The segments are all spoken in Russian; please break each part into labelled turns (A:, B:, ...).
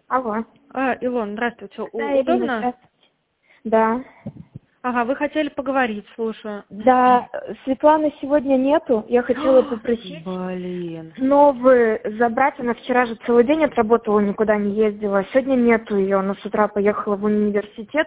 A: Алло.
B: Илон, здравствуйте.
A: Да, Ирина,
B: Удобно?
A: здравствуйте. Да.
B: Ага, вы хотели поговорить, слушаю.
A: Да, Светланы сегодня нету. Я хотела попросить
B: Блин.
A: новую забрать. Она вчера же целый день отработала, никуда не ездила. Сегодня нету ее. Она с утра поехала в университет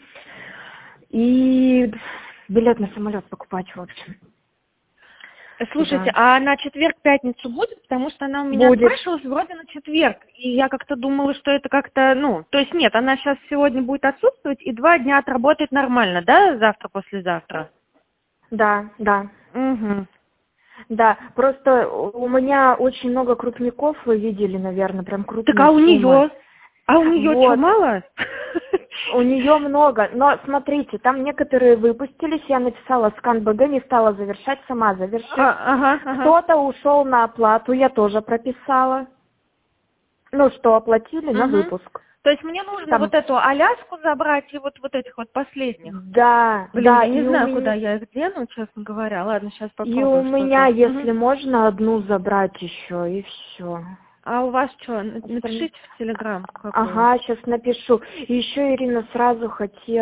A: и билет на самолет покупать, в общем.
B: Слушайте,
A: Да.
B: а на четверг-пятницу будет? Потому что она у меня
A: Будет.
B: спрашивалась вроде на четверг. И я как-то думала, что это как-то, то есть нет, она сейчас сегодня будет отсутствовать и 2 дня отработает нормально, да, завтра-послезавтра?
A: Да, да.
B: Угу.
A: Да, просто у меня очень много крупников, вы видели, наверное, прям
B: Так
A: крупные
B: а у
A: суммы.
B: нее? А у нее что,
A: Вот.
B: мало?
A: У нее много, но смотрите, там некоторые выпустились, я написала скан БГ, не стала завершать, сама завершит.
B: Ага.
A: Кто-то ушел на оплату, я тоже прописала. Ну, что оплатили на
B: Угу.
A: выпуск.
B: То есть мне нужно
A: Там,
B: вот эту Аляску забрать и вот этих вот последних.
A: да,
B: Блин,
A: да,
B: я не знаю, куда я их дену, честно говоря. Ладно, сейчас
A: и у
B: попробую
A: меня,
B: что-то.
A: если можно, одну забрать еще, и все.
B: А у вас что, напишите в Телеграм какую.
A: Ага, сейчас напишу. И еще, Ирина, сразу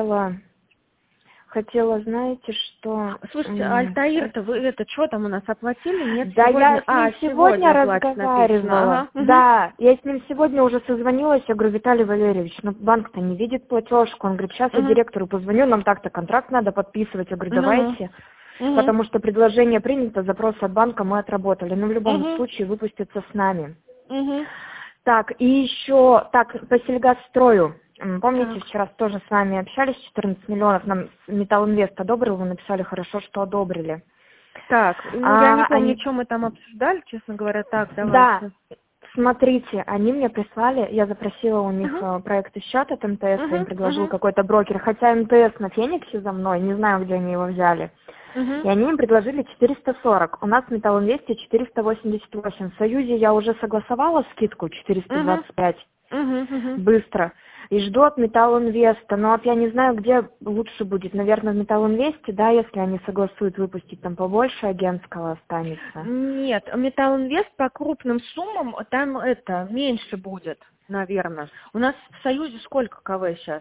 A: хотела, знаете, что...
B: Слушайте, а
A: Щас.
B: Альтаир-то вы что там у нас оплатили? Нет,
A: Да, я
B: сегодня.
A: с ним сегодня
B: Сегодня оплатить написано.
A: разговаривала.
B: Ага. Угу.
A: Да, я с ним сегодня уже созвонилась, я говорю, Виталий Валерьевич, ну банк-то не видит платежку. Он говорит, сейчас я
B: Угу.
A: директору позвоню, нам так-то контракт надо подписывать. Я говорю,
B: Угу.
A: давайте,
B: Угу.
A: потому что предложение принято, запрос от банка мы отработали. Но в любом
B: Угу.
A: случае выпустится с нами.
B: Угу.
A: Так, и еще, так, по сельгазстрою. Помните,
B: Так.
A: вчера тоже с вами общались, 14 миллионов нам Металлинвест одобрил, вы написали хорошо, что одобрили.
B: Так, я не помню,
A: Они,
B: что мы там обсуждали, честно говоря. Так,
A: да,
B: давайте.
A: смотрите, они мне прислали, я запросила у них
B: Угу.
A: проект счет от МТС, им
B: Угу.
A: предложил
B: Угу.
A: какой-то брокер, хотя МТС на Фениксе за мной, не знаю, где они его взяли.
B: Угу.
A: И они им предложили 440. У нас в Металлинвесте 488. В Союзе я уже согласовала скидку
B: Угу.
A: 425
B: Угу. Угу.
A: быстро. И жду от Металлинвеста. Но вот я не знаю, где лучше будет. Наверное, в Металлинвесте, да, если они согласуют выпустить, там побольше агентского останется.
B: Нет, Металлинвест по крупным суммам там меньше будет, наверное. У нас в Союзе сколько КВ сейчас?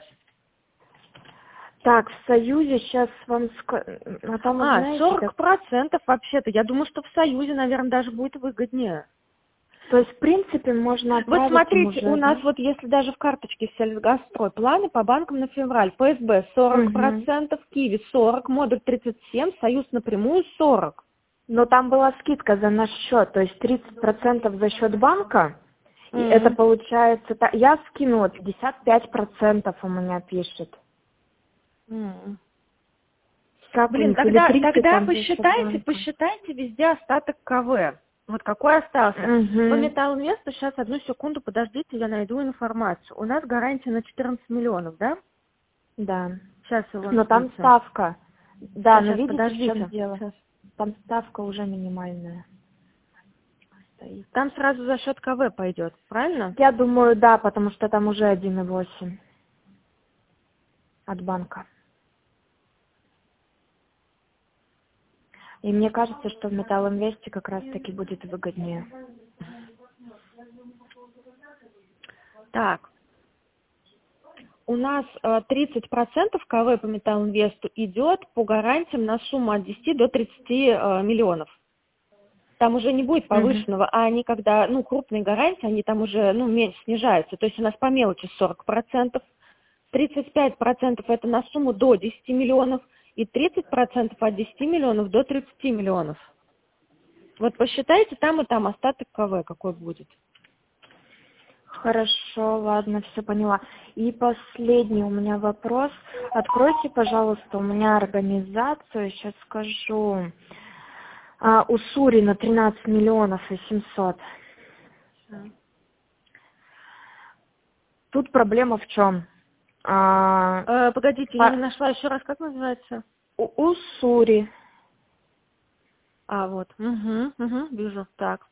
A: Так, в Союзе сейчас вам... А там, вот знаете, так...
B: 40% вообще-то. Я думаю, что в Союзе, наверное, даже будет выгоднее.
A: То есть, в принципе, можно
B: Вот
A: отправить им
B: смотрите, у
A: уже,
B: нас
A: да?
B: вот если даже в карточке Сельгазстрой планы по банкам на февраль. ПСБ
A: Угу.
B: 40%, Киви 40%, Модуль 37%, Союз напрямую 40%.
A: Но там была скидка за наш счет, то есть 30% за счет банка. И это получается... Я скинула 55% у меня пишет.
B: М.
A: Как у
B: Блин,
A: них? Или
B: тогда,
A: 30
B: тогда
A: там за счет
B: посчитайте,
A: банка?
B: посчитайте везде остаток КВ. Вот какой остался. По
A: Угу.
B: Металлинвесту сейчас одну секунду, подождите, я найду информацию. У нас гарантия на 14 миллионов, да?
A: Да.
B: Сейчас его
A: Но там
B: ждите.
A: ставка. Да, но
B: Сейчас,
A: видите, в чем
B: подождите.
A: дело?
B: Сейчас.
A: Там ставка уже минимальная стоит.
B: Там сразу за счет КВ пойдет, правильно?
A: Я думаю, да, потому что там уже 1,8 от банка. И мне кажется, что в Металлинвесте как раз-таки будет выгоднее.
B: Так, у нас 30% КВ по Металлинвесту идет по гарантиям на сумму от 10 до 30 миллионов. Там уже не будет
A: Угу.
B: повышенного, а они когда, крупные гарантии, они там уже, меньше снижаются. То есть у нас по мелочи 40%, 35% это на сумму до 10 миллионов и 30% от 10 миллионов до 30 миллионов. Вот посчитайте там и там остаток КВ какой будет.
A: Хорошо, ладно, все поняла. И последний у меня вопрос. Откройте, пожалуйста, у меня организацию, сейчас скажу. У Сурина 13 миллионов и 700. Тут проблема в чем?
B: Погодите, я не нашла еще раз, как называется?
A: У Сури.
B: Вот. Вижу. Так.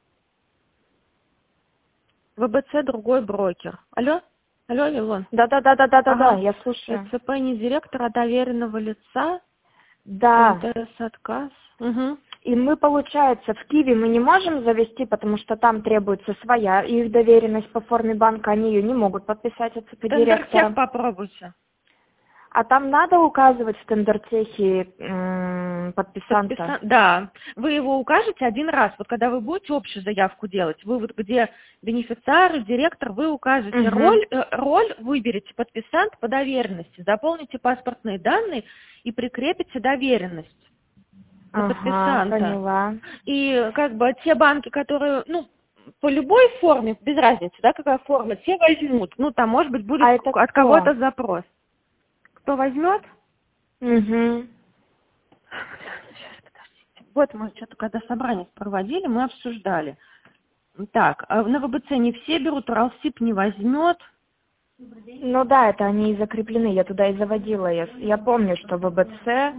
B: ВБЦ другой брокер. Алло? Алло, Илон?
A: Да,
B: Ага.
A: я слушаю.
B: ЭЦП не директора, а доверенного лица.
A: Да.
B: МТС отказ. Угу.
A: И мы, получается, в Киви мы не можем завести, потому что там требуется своя их доверенность по форме банка, они ее не могут подписать от
B: Тендертех
A: директора.
B: попробуйте.
A: А там надо указывать в тендертехе подписанта?
B: Да, вы его укажете один раз. Вот когда вы будете общую заявку делать, вы вот где бенефициар, директор, вы укажете роль, выберете подписант по доверенности, заполните паспортные данные и прикрепите доверенность на подписанта.
A: Поняла.
B: И как бы те банки, которые, ну, по любой форме, без разницы, да, какая форма, те возьмут. Ну, там, может быть, будет от кого-то запрос. Кто возьмет?
A: Угу.
B: Сейчас, подождите. Вот мы что-то, когда собрание проводили, мы обсуждали. Так, на ВБЦ не все берут, Уралсиб не возьмет.
A: Ну да, это они и закреплены, я туда и заводила. Я помню, что ВБЦ...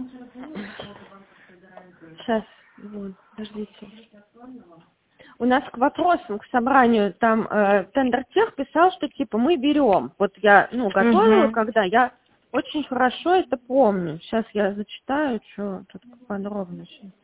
B: Сейчас, вот, подождите. У нас к вопросам, к собранию, там Тендертех писал, что типа мы берем. Вот я, ну, готовила, когда я очень хорошо это помню. Сейчас я зачитаю, что тут подробно.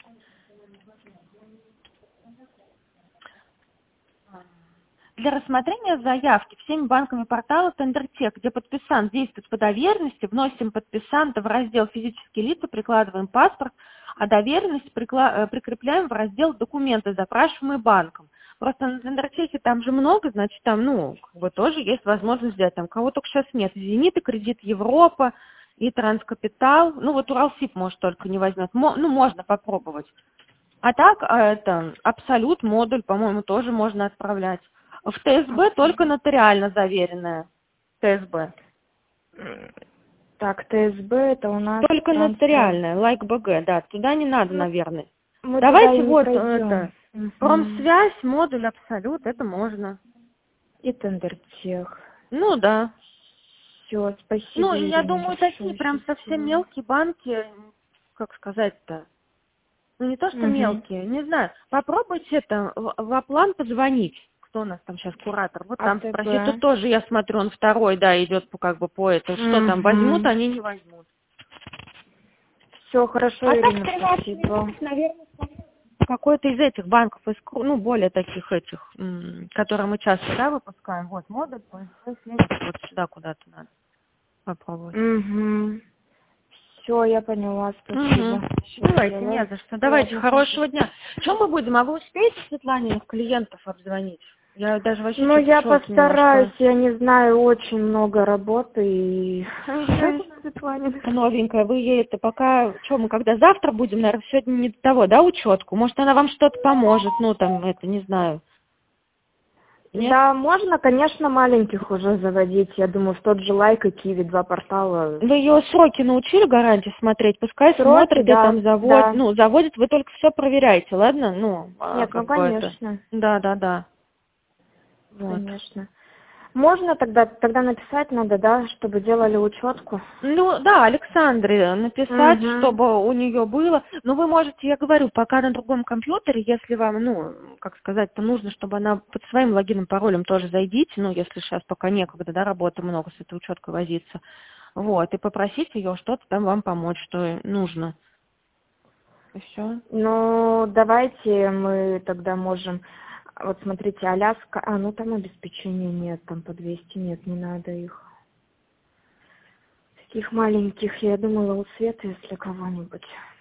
B: Для рассмотрения заявки всеми банками портала Тендертех, где подписант действует по доверенности, вносим подписанта в раздел «Физические лица», прикладываем паспорт, а доверенность прикрепляем в раздел «Документы», запрашиваемые банком. Просто на Тендертехе там же много, значит, там, ну, как бы тоже есть возможность взять. Там кого только сейчас нет. «Зенит» и «Кредит Европа», и «Транскапитал». Ну, вот Уралсиб, может, только не возьмет. Ну, можно попробовать. А так, это Абсолют, модуль, по-моему, тоже можно отправлять. В ТСБ только нотариально заверенная. ТСБ.
A: Так, ТСБ это у нас...
B: Только нотариальная, БГ, да. Туда не надо, наверное.
A: Мы
B: Давайте вот это. Промсвязь, модуль, Абсолют, это можно.
A: И Тендертех.
B: Ну да.
A: Все, спасибо.
B: Ну, я думаю, такие прям совсем мелкие банки, как сказать-то, ну не то, что мелкие, не знаю. Попробуйте это, в Аплан позвонить. Кто у нас там сейчас куратор? Вот там спросить. Тут тоже, я смотрю, он второй, да, идет как бы по этому. Что там, возьмут, они не возьмут.
A: Все, хорошо, Ирина, спасибо.
B: Наверное, какой-то из этих банков, ну, более таких этих, которые мы часто, да, выпускаем. Вот, модуль, вот сюда куда-то надо попробовать.
A: Все, я поняла, спасибо.
B: Давайте, не за что. Давайте, хорошего дня. Что мы будем? А вы успеете, Светлане, клиентов обзвонить? Я даже вообще...
A: Ну, я постараюсь, я не знаю, очень много работы и...
B: Светлане. Новенькая, вы ей это пока... Что, мы когда завтра будем, наверное, сегодня не до того, да, учетку? Может, она вам что-то поможет, ну, там, это, не знаю. Нет?
A: Да, можно, конечно, маленьких уже заводить. Я думаю, в тот же Лайк и Киви, 2 портала.
B: Вы ее сроки научили гарантии смотреть? Пускай смотрит, да, и там заводит. Да. Ну, заводит, вы только все проверяете, ладно? Ну,
A: нет, ну, конечно.
B: Да. Вот.
A: Конечно. Можно тогда написать надо, да, чтобы делали учетку?
B: Ну, да, Александре написать, чтобы у нее было. Но вы можете, я говорю, пока на другом компьютере, если вам, ну, как сказать-то, нужно, чтобы она под своим логином, паролем тоже зайдите, ну, если сейчас пока некогда, да, работы много с этой учеткой возиться. Вот, и попросить ее что-то там вам помочь, что нужно. И все.
A: Ну, давайте мы тогда можем... Вот смотрите, Аляска, ну там обеспечения нет, там по 200 нет, не надо их. Таких маленьких, я думала, у Светы, если кого-нибудь.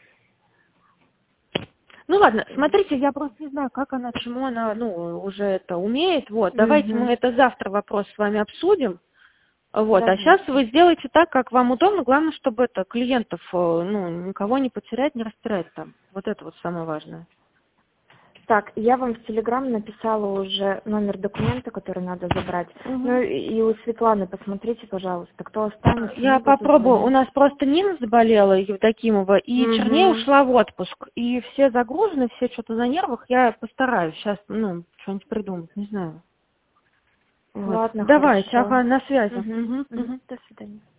B: Ну ладно, смотрите, я просто не знаю, как она, чему она, ну, уже это умеет, вот. Давайте мы это завтра вопрос с вами обсудим. Вот, а сейчас вы сделаете так, как вам удобно, главное, чтобы это клиентов, ну, никого не потерять, не растерять там. Вот это вот самое важное.
A: Так, я вам в Телеграм написала уже номер документа, который надо забрать. Ну и у Светланы посмотрите, пожалуйста, кто останется.
B: Я попробую. У нас просто Нина заболела, Евдокимова, и Черней ушла в отпуск. И все загружены, все что-то на нервах. Я постараюсь сейчас, ну, что-нибудь придумать, не знаю.
A: Ладно,
B: давайте,
A: хорошо.
B: ага, на связи.
A: До свидания.